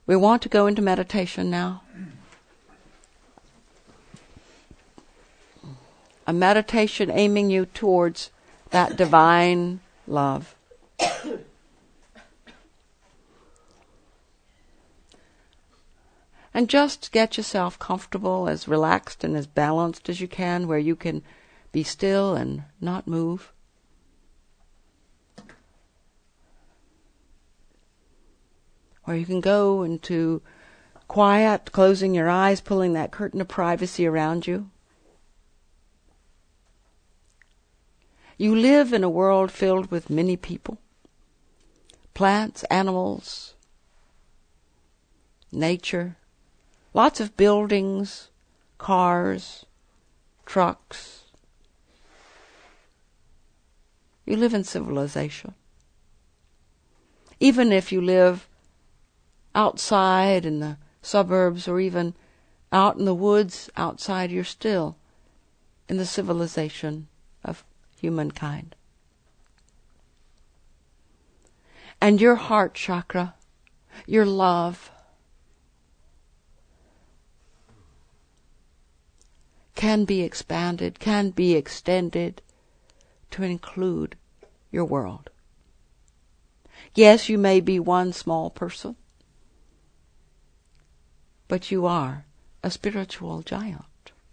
We want to go into meditation now. A meditation aiming you towards that divine love. And just get yourself comfortable, as relaxed and as balanced as you can, where you can be still and not move. Where you can go into quiet, closing your eyes, pulling that curtain of privacy around you. You live in a world filled with many people, plants, animals, nature, lots of buildings, cars, trucks. You live in civilization. Even if you live outside in the suburbs or even out in the woods outside, you're still in the civilization of humankind. And your heart chakra, your love, can be expanded, can be extended to include your world. Yes, you may be one small person, but you are a spiritual giant.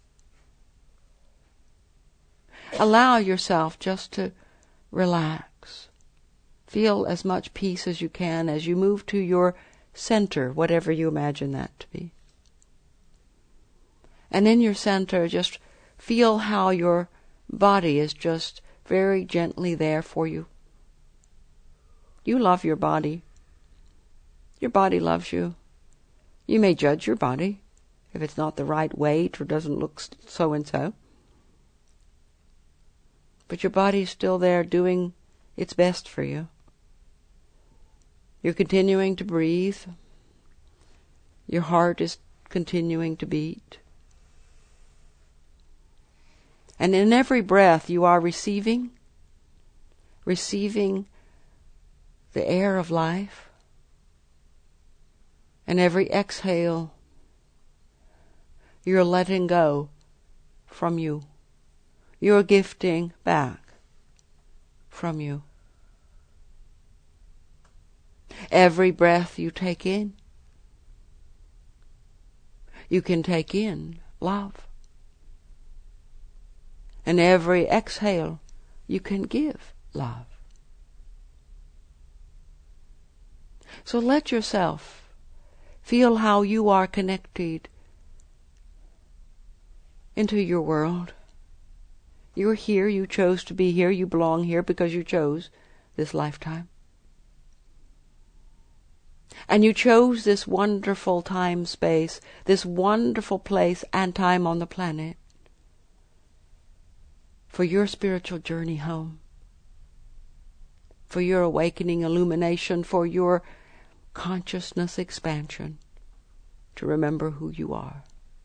Allow yourself just to relax. Feel as much peace as you can as you move to your center, whatever you imagine that to be. And in your center, just feel how your body is just very gently there for you. You love your body. Your body loves you. You may judge your body if it's not the right weight or doesn't look so and so. But your body's still there doing its best for you. You're continuing to breathe. Your heart is continuing to beat. And in every breath you are receiving the air of life. And every exhale you're letting go from you. You're gifting back from you. Every breath you take in, you can take in love. And every exhale, you can give love. So let yourself feel how you are connected into your world. You're here, you chose to be here, you belong here because you chose this lifetime. And you chose this wonderful time space, this wonderful place and time on the planet for your spiritual journey home, for your awakening illumination, for your consciousness expansion, to remember who you are.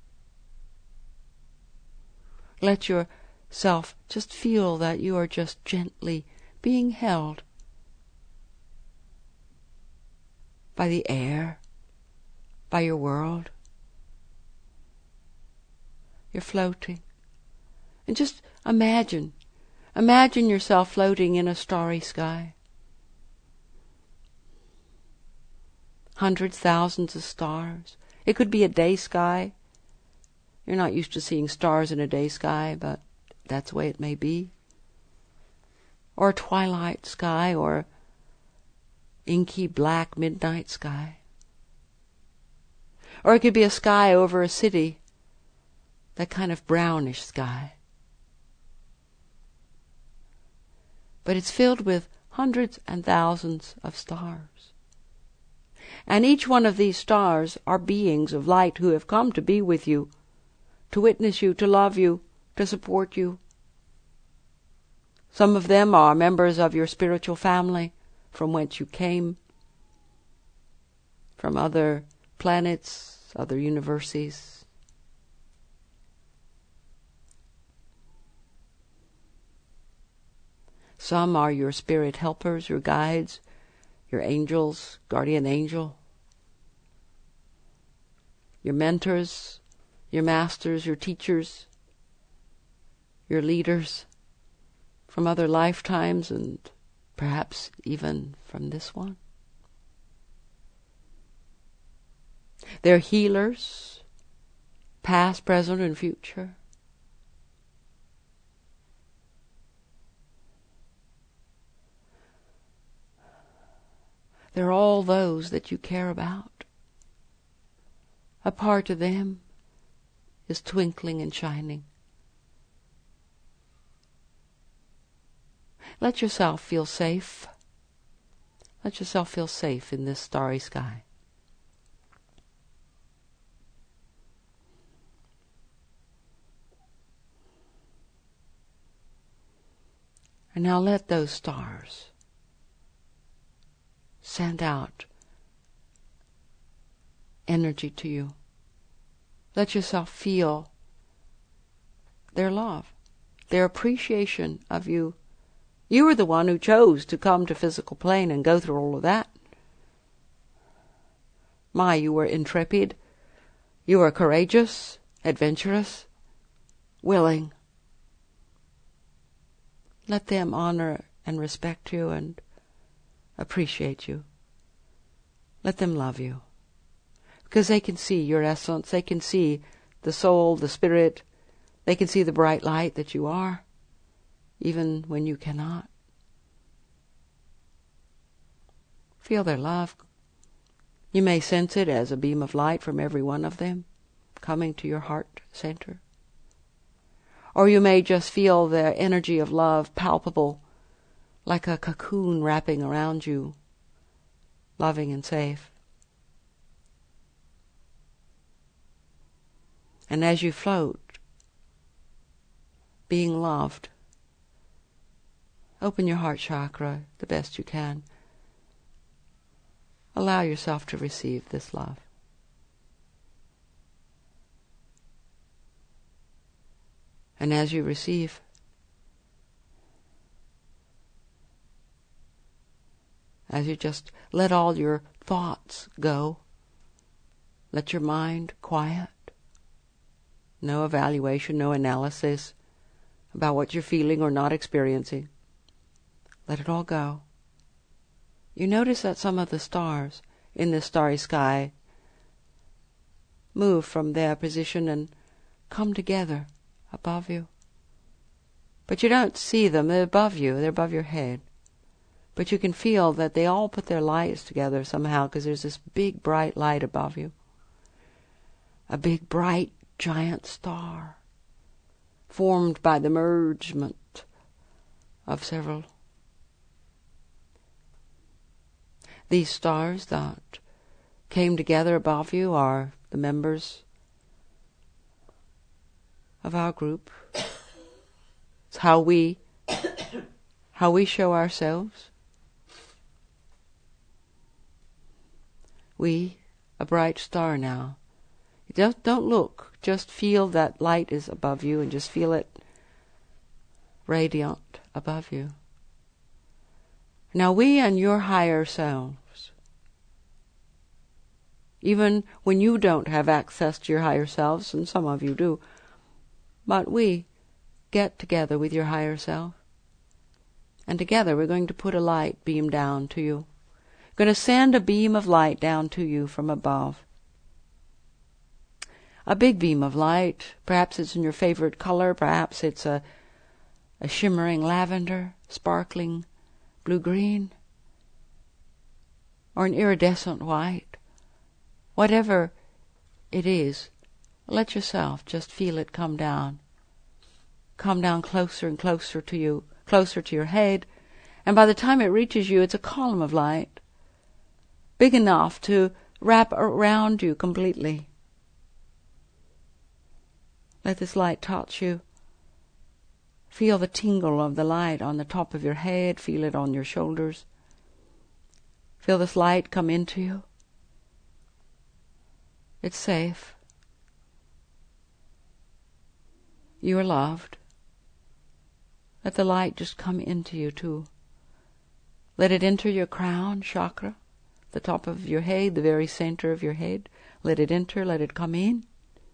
Let yourself just feel that you are just gently being held by the air, by your world. You're floating. And just imagine yourself floating in a starry sky. Hundreds, thousands of stars. It could be a day sky. You're not used to seeing stars in a day sky, but that's the way it may be. Or a twilight sky, or inky black midnight sky. Or it could be a sky over a city, that kind of brownish sky. But it's filled with hundreds and thousands of stars. And each one of these stars are beings of light who have come to be with you, to witness you, to love you, to support you. Some of them are members of your spiritual family from whence you came, from other planets, other universes. Some are your spirit helpers, your guides, your angels, guardian angel. your mentors, your masters, your teachers, your leaders from other lifetimes and perhaps even from this one. They're healers, past, present, and future. They're all those that you care about. A part of them is twinkling and shining. Let yourself feel safe. Let yourself feel safe in this starry sky. And now let those stars send out energy to you. Let yourself feel their love, their appreciation of you. You were the one who chose to come to physical plane and go through all of that. You were intrepid. You were courageous, adventurous, willing. Let them honor and respect you and appreciate you. Let them love you. Because they can see your essence. They can see the soul, the spirit. They can see the bright light that you are, even when you cannot. Feel their love. You may sense it as a beam of light from every one of them coming to your heart center. Or you may just feel their energy of love palpable, like a cocoon wrapping around you, loving and safe. And as you float, being loved, open your heart chakra the best you can. Allow yourself to receive this love. And as you receive, as you just let all your thoughts go, let your mind quiet, no evaluation, no analysis about what you're feeling or not experiencing. Let it all go. You notice that some of the stars in this starry sky move from their position and come together above you. But you don't see them. They're above you. They're above your head. But you can feel that they all put their lights together somehow because there's this big bright light above you. A big bright giant star formed by the mergement of several. These stars that came together above you are the members of our group. It's how we show ourselves. We, a bright star now. Don't look, just feel that light is above you and just feel it radiant above you. Now we and your higher selves, even when you don't have access to your higher selves, and some of you do, but we get together with your higher self, and together we're going to put a light beam down to you. We're going to send a beam of light down to you from above. A big beam of light. Perhaps it's in your favorite color. Perhaps it's a shimmering lavender, sparkling blue-green, or an iridescent white. Whatever it is, let yourself just feel it come down. Come down closer and closer to you, closer to your head, and by the time it reaches you, it's a column of light, big enough to wrap around you completely. Let this light touch you. Feel the tingle of the light on the top of your head. Feel it on your shoulders. Feel this light come into you. It's safe. You are loved. Let the light just come into you too. Let it enter your crown chakra, the top of your head, the very center of your head. Let it enter, let it come in.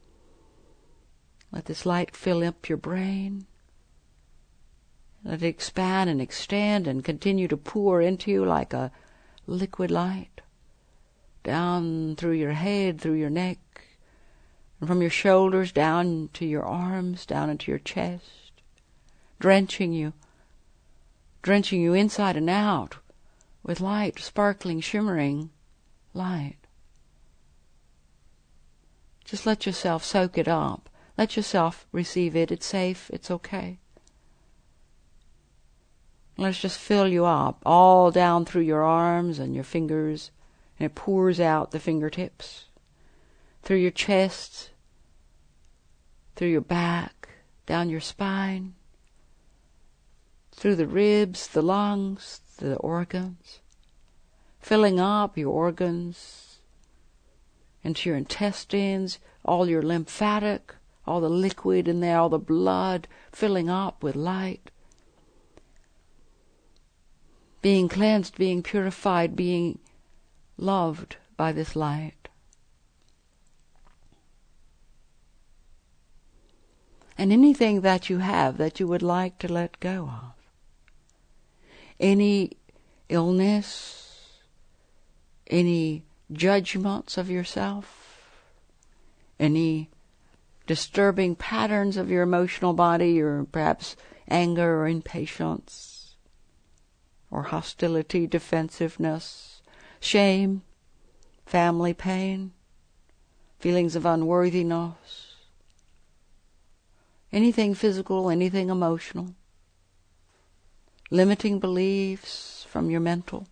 Let this light fill up your brain. Let it expand and extend and continue to pour into you like a liquid light. Down through your head, through your neck, and from your shoulders down to your arms, down into your chest, drenching you inside and out with light, sparkling, shimmering light. Just let yourself soak it up. Let yourself receive it. It's safe. It's okay. Let's just fill you up, all down through your arms and your fingers, and it pours out the fingertips, through your chest, through your back, down your spine, through the ribs, the lungs, the organs, filling up your organs, into your intestines, all your lymphatic, all the liquid in there, all the blood, filling up with light. Being cleansed, being purified, being loved by this light. And anything that you have that you would like to let go of. Any illness, any judgments of yourself, any disturbing patterns of your emotional body, or perhaps anger or impatience, or hostility, defensiveness, shame, family pain, feelings of unworthiness, anything physical, anything emotional, limiting beliefs from your mental.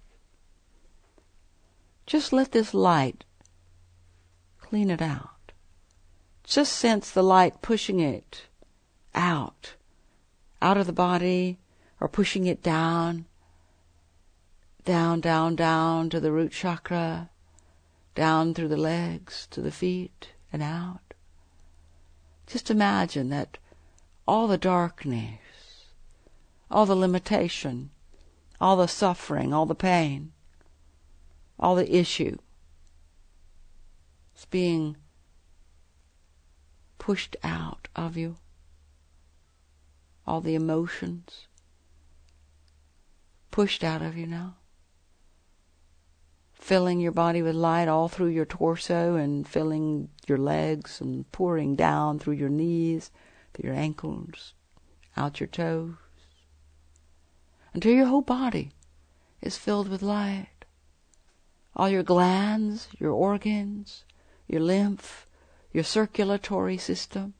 Just let this light clean it out. Just sense the light pushing it out of the body, or pushing it down to the root chakra, down through the legs, to the feet, and out. Just imagine that all the darkness, all the limitation, all the suffering, all the pain, all the issue is being pushed out of you. All the emotions pushed out of you now. Filling your body with light all through your torso, and filling your legs, and pouring down through your knees, through your ankles, out your toes, until your whole body is filled with light. All your glands, your organs, your lymph, your circulatory system,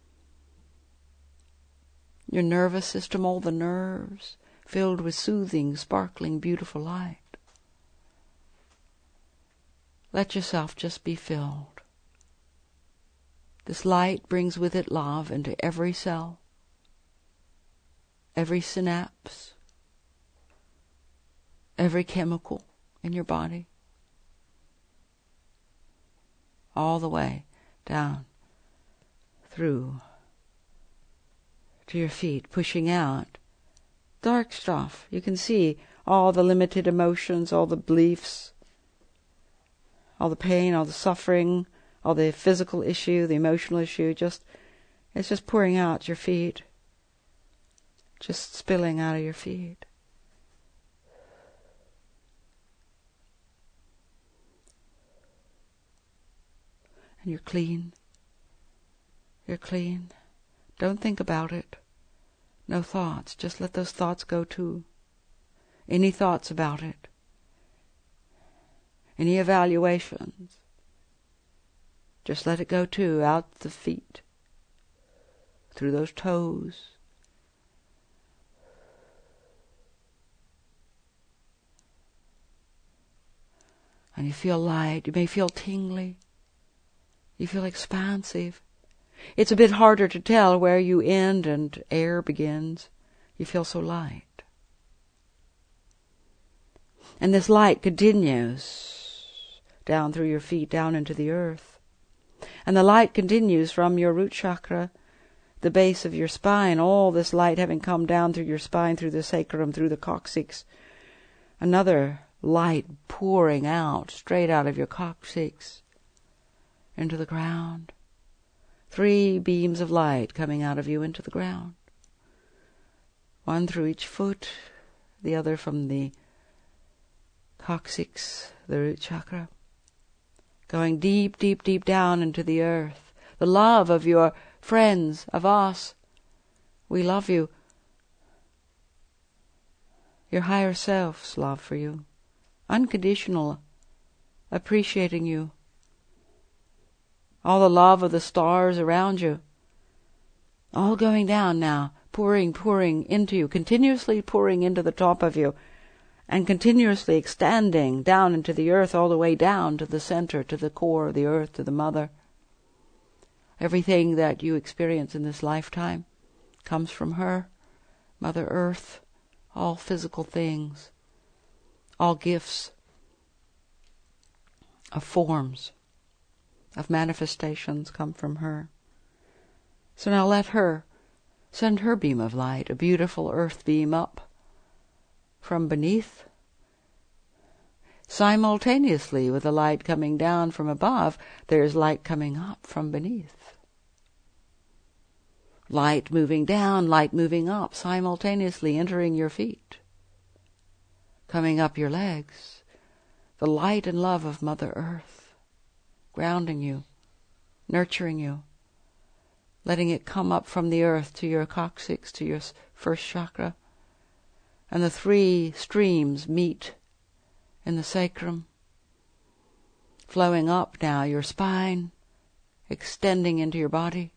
your nervous system, all the nerves, filled with soothing, sparkling, beautiful light. Let yourself just be filled. This light brings with it love into every cell, every synapse, every chemical in your body, all the way down through to your feet, pushing out dark stuff. You can see all the limited emotions, all the beliefs, all the pain, all the suffering, all the physical issue, the emotional issue. It's just pouring out your feet, just spilling out of your feet. And you're clean. You're clean. Don't think about it. No thoughts. Just let those thoughts go too. Any thoughts about it? Any evaluations? Just let it go too, out the feet, through those toes. And you feel light. You may feel tingly. You feel expansive. It's a bit harder to tell where you end and air begins. You feel so light. And this light continues down through your feet, down into the earth. And the light continues from your root chakra, the base of your spine, all this light having come down through your spine, through the sacrum, through the coccyx. Another light pouring out, straight out of your coccyx, into the ground. 3 beams of light coming out of you into the ground. 1 through each foot, the other from the coccyx, the root chakra. Going deep, deep, deep down into the earth. The love of your friends, of us. We love you. Your higher self's love for you. Unconditional, appreciating you. All the love of the stars around you. All going down now, pouring into you, continuously pouring into the top of you, and continuously extending down into the earth, all the way down to the center, to the core of the earth, to the mother. Everything that you experience in this lifetime comes from her, Mother Earth, all physical things, all gifts of forms, of manifestations come from her. So now let her send her beam of light, a beautiful earth beam up from beneath. Simultaneously with the light coming down from above, there is light coming up from beneath. Light moving down, light moving up, simultaneously entering your feet, coming up your legs. The light and love of Mother Earth, grounding you, nurturing you, letting it come up from the earth to your coccyx, to your first chakra. And the 3 streams meet in the sacrum, flowing up now your spine, extending into your body,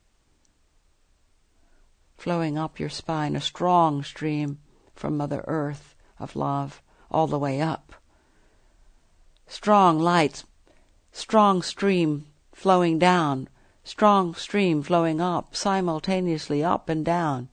flowing up your spine, a strong stream from Mother Earth of love all the way up. Strong lights, strong stream flowing down, strong stream flowing up, simultaneously up and down.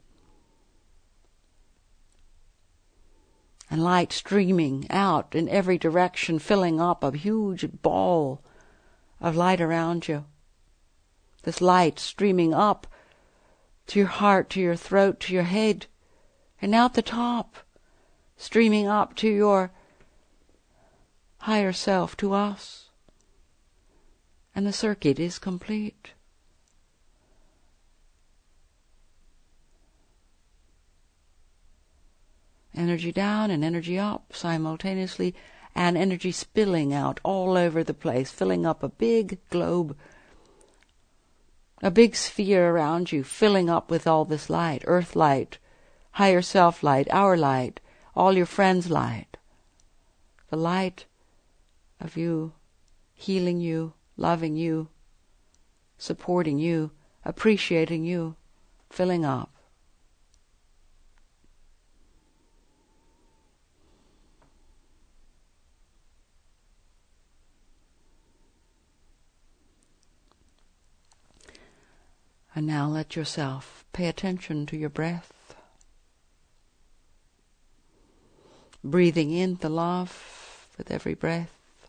And light streaming out in every direction, filling up a huge ball of light around you. This light streaming up to your heart, to your throat, to your head, and out the top, streaming up to your higher self, to us. And the circuit is complete. Energy down and energy up simultaneously, and energy spilling out all over the place, filling up a big globe, a big sphere around you, filling up with all this light, earth light, higher self light, our light, all your friends' light. The light of you, healing you, loving you, supporting you, appreciating you, filling up. And now let yourself pay attention to your breath. Breathing in the love with every breath.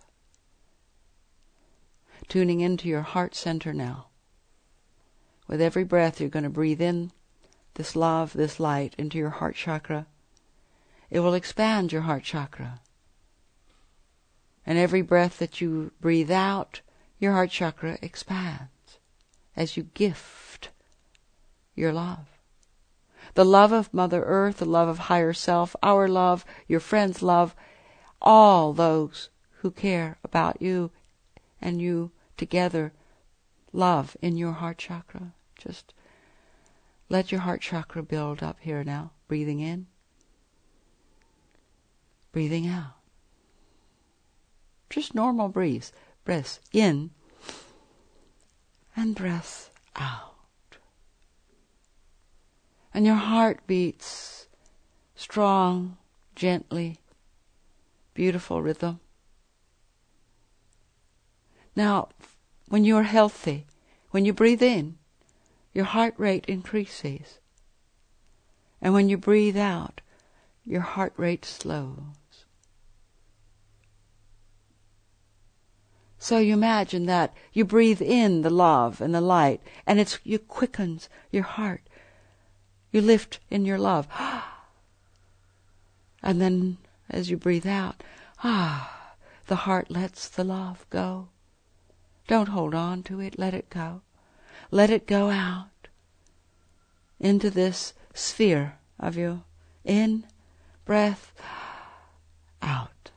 Tuning into your heart center now. With every breath you're going to breathe in this love, this light into your heart chakra. It will expand your heart chakra. And every breath that you breathe out, your heart chakra expands as you gift your love. The love of Mother Earth, the love of higher self, our love, your friends' love, all those who care about you and you together, love in your heart chakra. Just let your heart chakra build up here now. Breathing in, breathing out. Just normal breaths in and breath out. And your heart beats strong, gently, beautiful rhythm. Now, when you're healthy, when you breathe in, your heart rate increases. And when you breathe out, your heart rate slows. So you imagine that you breathe in the love and the light, and it quickens your heart. You lift in your love. And then as you breathe out, the heart lets the love go. Don't hold on to it. Let it go. Let it go out into this sphere of you. In, breath, out.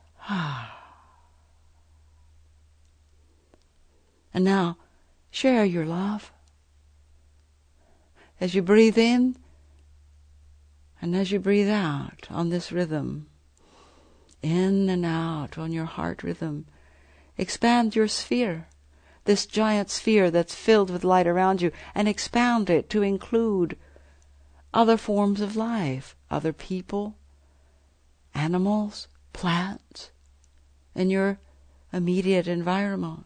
And now, share your love. As you breathe in and as you breathe out on this rhythm, in and out on your heart rhythm, expand your sphere, this giant sphere that's filled with light around you, and expand it to include other forms of life, other people, animals, plants, in your immediate environment.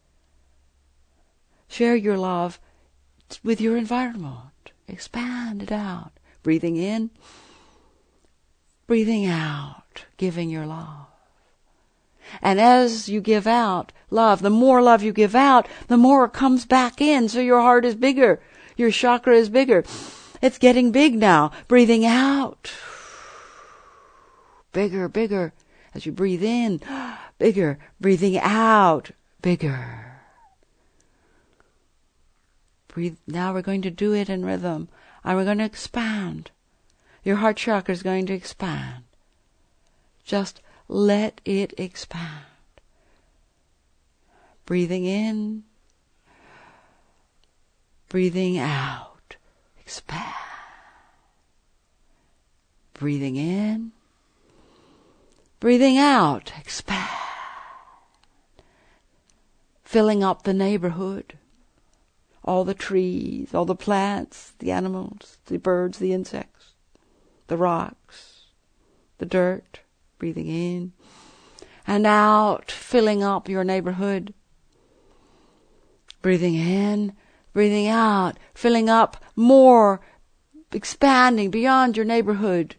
Share your love with your environment. Expand it out. Breathing in, breathing out, giving your love. And as you give out love, the more love you give out, the more it comes back in. So your heart is bigger. Your chakra is bigger. It's getting big now. Breathing out. Bigger, bigger. As you breathe in, bigger. Breathing out, bigger. Breathe. Now we're going to do it in rhythm. And we're going to expand. Your heart chakra is going to expand. Just let it expand. Breathing in. Breathing out. Expand. Breathing in. Breathing out. Expand. Filling up the neighborhood. All the trees, all the plants, the animals, the birds, the insects, the rocks, the dirt. Breathing in and out, filling up your neighborhood. Breathing in, breathing out, filling up more, expanding beyond your neighborhood.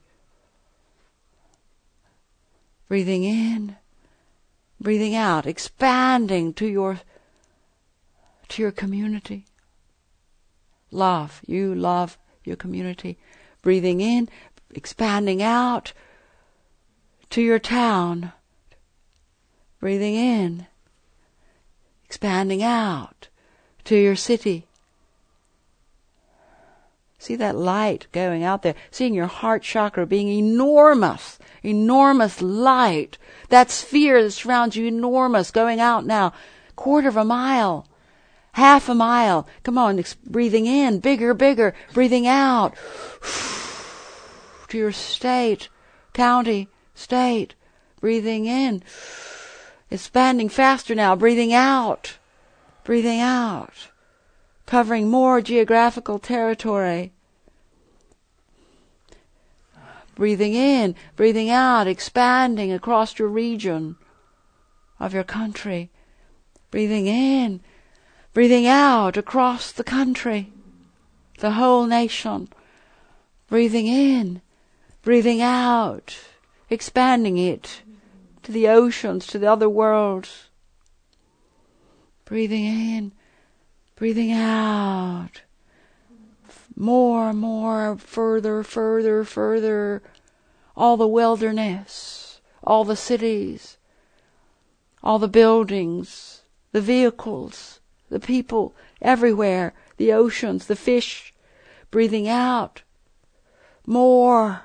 Breathing in, breathing out, expanding to your community. Love, you love your community. Breathing in, expanding out to your town. Breathing in, expanding out to your city. See that light going out there. Seeing your heart chakra being enormous, enormous light. That sphere that surrounds you, enormous, going out now. 1/4 of a mile. 1/2 a mile. Come on, breathing in, bigger, bigger. Breathing out to your state, county, state. Breathing in. Expanding faster now. Breathing out. Breathing out. Covering more geographical territory. Breathing in, breathing out, expanding across your region of your country. Breathing in, breathing out across the country, the whole nation. Breathing in, breathing out, expanding it to the oceans, to the other worlds. Breathing in, breathing out. More, further, further. All the wilderness, all the cities, all the buildings, the vehicles, the people, everywhere, the oceans, the fish. Breathing out. More.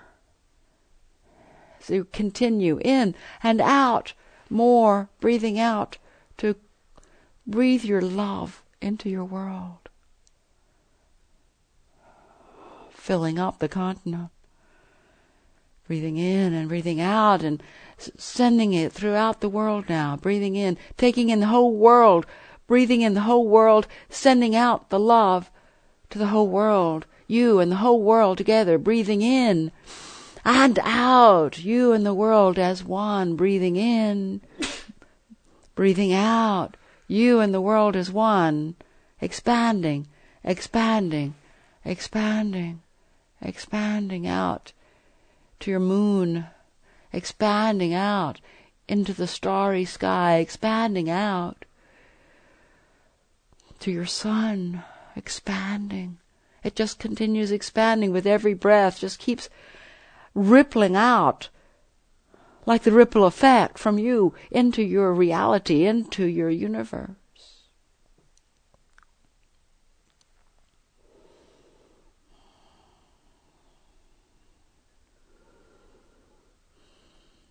So you continue in and out. More. Breathing out to breathe your love into your world. Filling up the continent. Breathing in and breathing out and sending it throughout the world now. Breathing in, taking in the whole world. Breathing in the whole world, sending out the love to the whole world. You and the whole world together. Breathing in and out. You and the world as one. Breathing in. Breathing out. You and the world as one. Expanding, expanding, expanding. Expanding out to your moon, expanding out into the starry sky, expanding out to your sun, expanding. It just continues expanding with every breath, just keeps rippling out like the ripple effect from you into your reality, into your universe.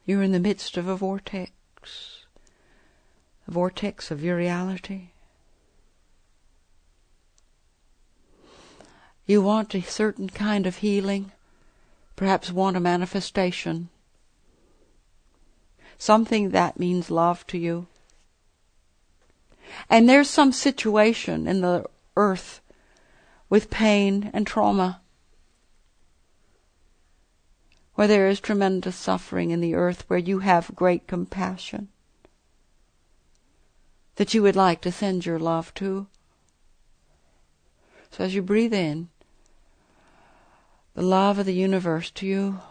You're in the midst of a vortex of your reality. You want a certain kind of healing, perhaps want a manifestation, something that means love to you. And there's some situation in the earth with pain and trauma, where there is tremendous suffering in the earth, where you have great compassion that you would like to send your love to. So as you breathe in the love of the universe to you,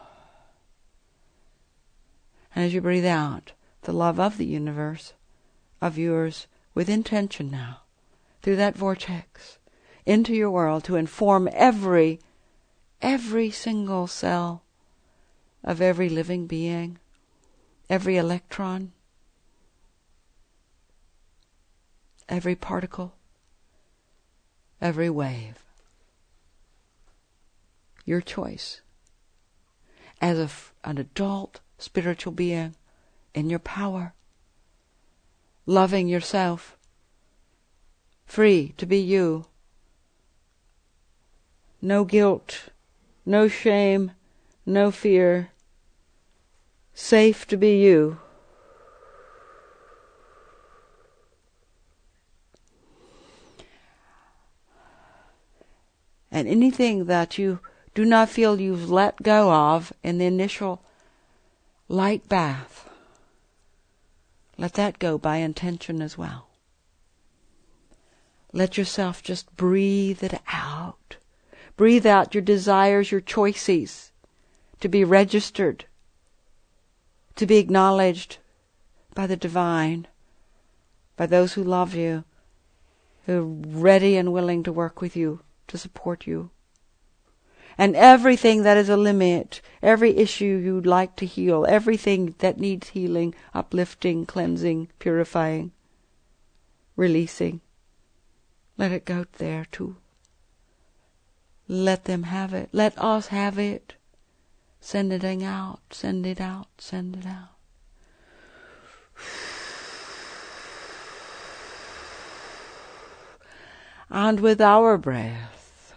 and as you breathe out the love of the universe, of yours, with intention now, through that vortex, into your world to inform every single cell of every living being, every electron, every particle, every wave. Your choice as an adult spiritual being in your power, loving yourself, free to be you. No guilt, no shame, no fear. Safe to be you. And anything that you do not feel you've let go of in the initial light bath, let that go by intention as well. Let yourself just breathe it out. Breathe out your desires, your choices, to be registered, to be acknowledged by the divine, by those who love you, who are ready and willing to work with you, to support you. And everything that is a limit, every issue you'd like to heal, everything that needs healing, uplifting, cleansing, purifying, releasing, let it go there too. Let them have it. Let us have it. Send it out, send it out, send it out. And with our breath,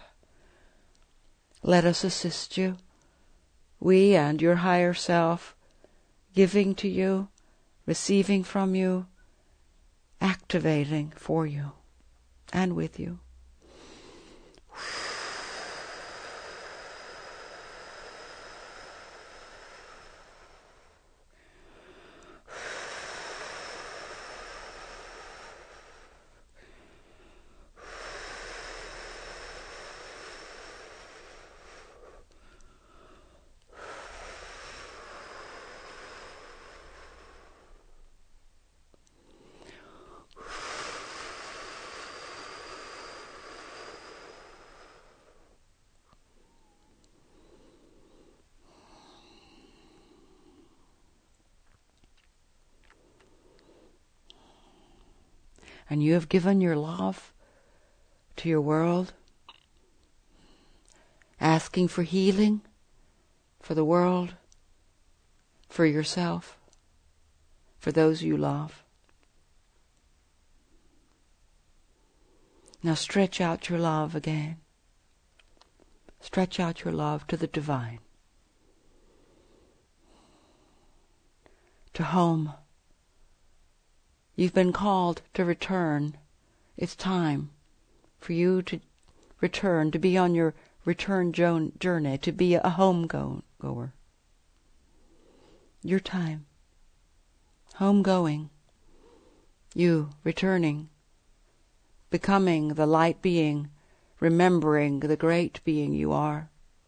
let us assist you, we and your higher self, giving to you, receiving from you, activating for you and with you. And you have given your love to your world, asking for healing for the world, for yourself, for those you love. Now stretch out your love again. Stretch out your love to the divine, to home. You've been called to return. It's time for you to return, to be on your return journey, to be a home-goer. Your time. Home-going. You returning, becoming the light being, remembering the great being you are.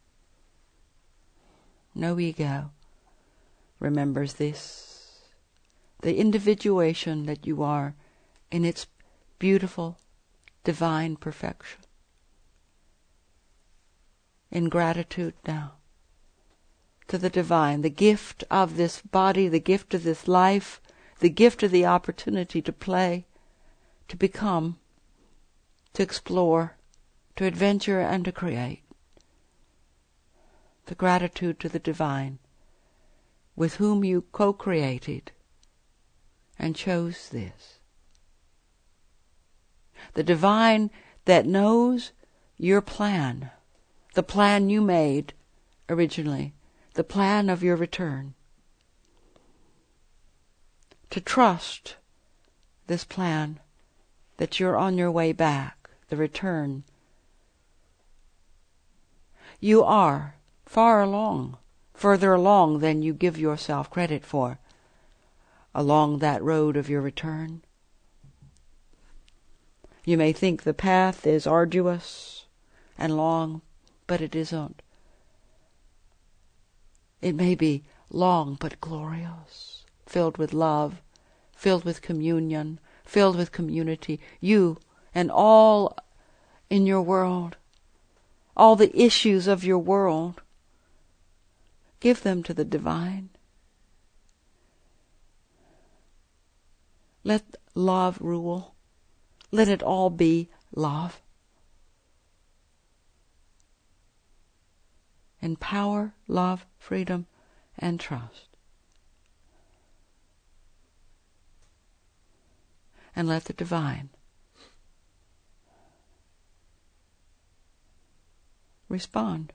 No ego remembers this. The individuation that you are in its beautiful, divine perfection. In gratitude now to the divine, the gift of this body, the gift of this life, the gift of the opportunity to play, to become, to explore, to adventure and to create. The gratitude to the divine with whom you co-created and chose this. The divine that knows your plan, the plan you made originally, the plan of your return. To trust this plan that you're on your way back, the return. You are far along, further along than you give yourself credit for, along that road of your return. You may think the path is arduous and long, but it isn't. It may be long but glorious, filled with love, filled with communion, filled with community. You and all in your world, all the issues of your world, give them to the divine. Let love rule. Let it all be love. In power, love, freedom, and trust. And let the divine respond.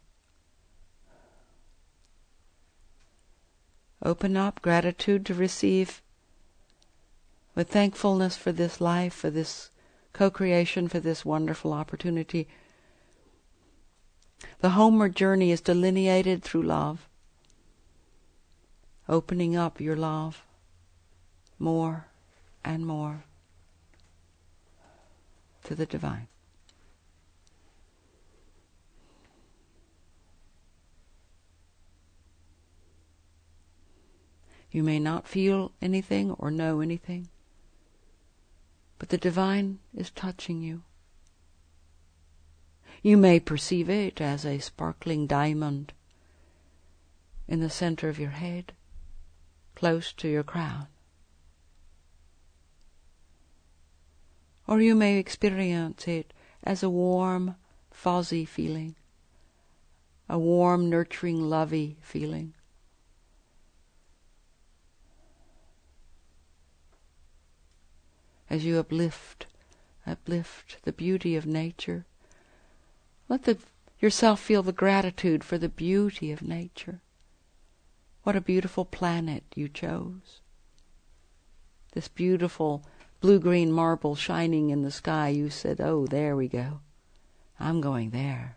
Open up, gratitude to receive, with thankfulness for this life, for this co-creation, for this wonderful opportunity. The homeward journey is delineated through love. Opening up your love more and more to the divine. You may not feel anything or know anything, but the divine is touching you. You may perceive it as a sparkling diamond in the center of your head, close to your crown. Or you may experience it as a warm, fuzzy feeling, a warm, nurturing, lovey feeling. As you uplift the beauty of nature, let yourself feel the gratitude for the beauty of nature. What a beautiful planet you chose. This beautiful blue-green marble shining in the sky, you said, oh, there we go. I'm going there.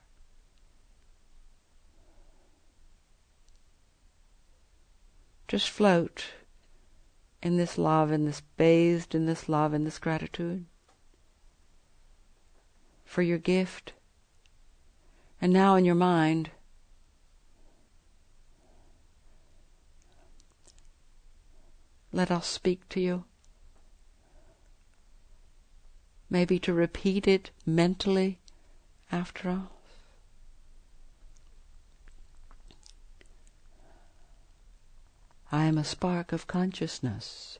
Just float in this love, bathed in this love, in this gratitude for your gift. And now in your mind, let us speak to you. Maybe to repeat it mentally after us. I am a spark of consciousness,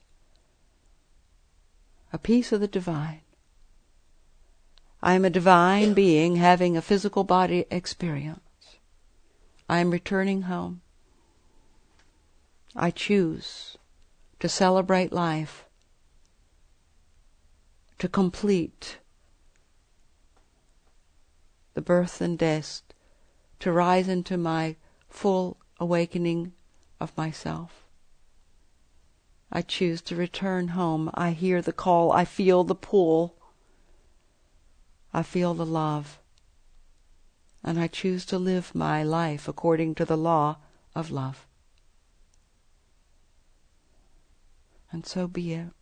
a piece of the divine. I am a divine being having a physical body experience. I am returning home. I choose to celebrate life, to complete the birth and death, to rise into my full awakening of myself. I choose to return home. I hear the call. I feel the pull. I feel the love. And I choose to live my life according to the law of love. And so be it.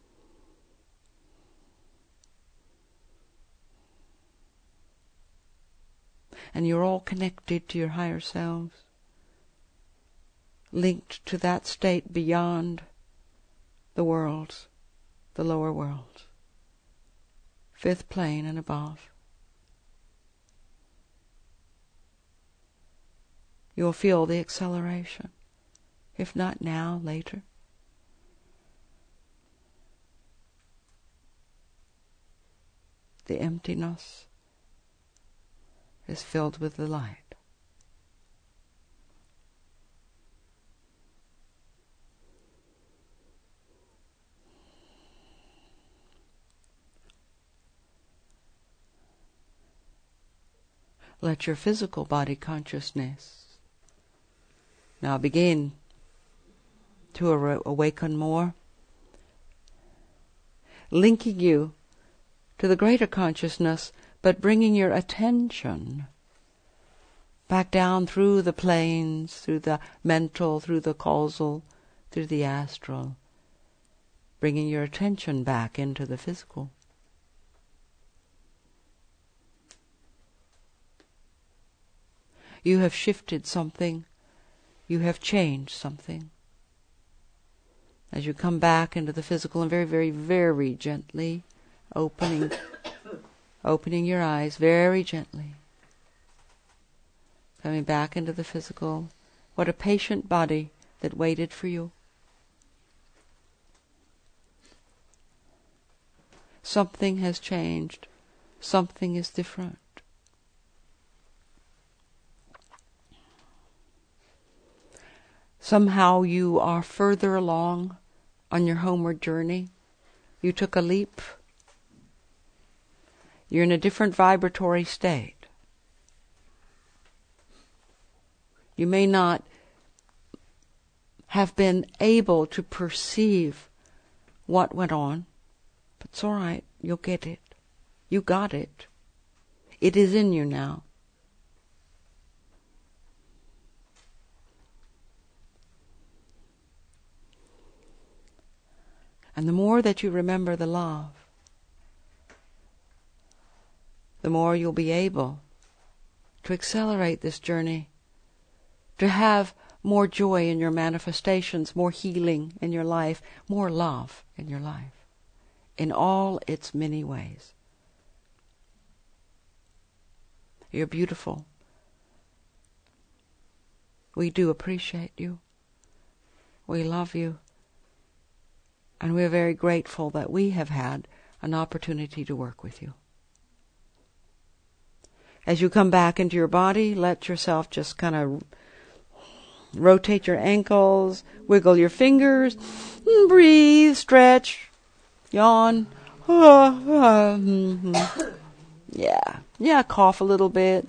And you're all connected to your higher selves, linked to that state beyond the worlds, the lower worlds, fifth plane and above. You'll feel the acceleration, if not now, later. The emptiness is filled with the light. let your physical body consciousness now begin to awaken more, linking you to the greater consciousness, but bringing your attention back down through the planes, through the mental, through the causal, through the astral, bringing your attention back into the physical. You have shifted something. You have changed something. As you come back into the physical and very, very, very gently opening your eyes very gently. Coming back into the physical. What a patient body that waited for you. Something has changed. Something is different. Somehow you are further along on your homeward journey. You took a leap. You're in a different vibratory state. You may not have been able to perceive what went on, but it's all right. You'll get it. You got it. It is in you now. And the more that you remember the love, the more you'll be able to accelerate this journey, to have more joy in your manifestations, more healing in your life, more love in your life, in all its many ways. You're beautiful. We do appreciate you. We love you. And we're very grateful that we have had an opportunity to work with you. As you come back into your body, let yourself just kind of rotate your ankles, wiggle your fingers, breathe, stretch, yawn. Yeah, cough a little bit.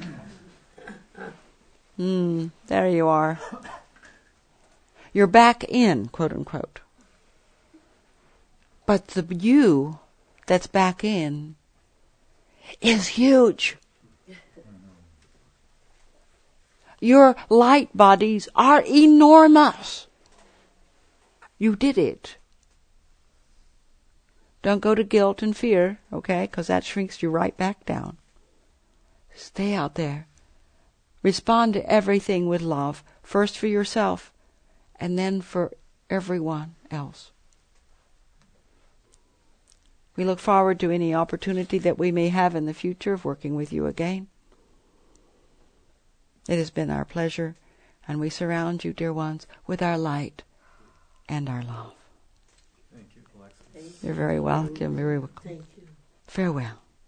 There you are. You're back in, quote unquote. But the you that's back in is huge. Your light bodies are enormous. You did it. Don't go to guilt and fear, okay? Because that shrinks you right back down. Stay out there. Respond to everything with love. First for yourself, and then for everyone else. We look forward to any opportunity that we may have in the future of working with you again. It has been our pleasure, and we surround you, dear ones, with our light and our love. Thank you, Alexis. You're very welcome. Very welcome. Thank you. Farewell.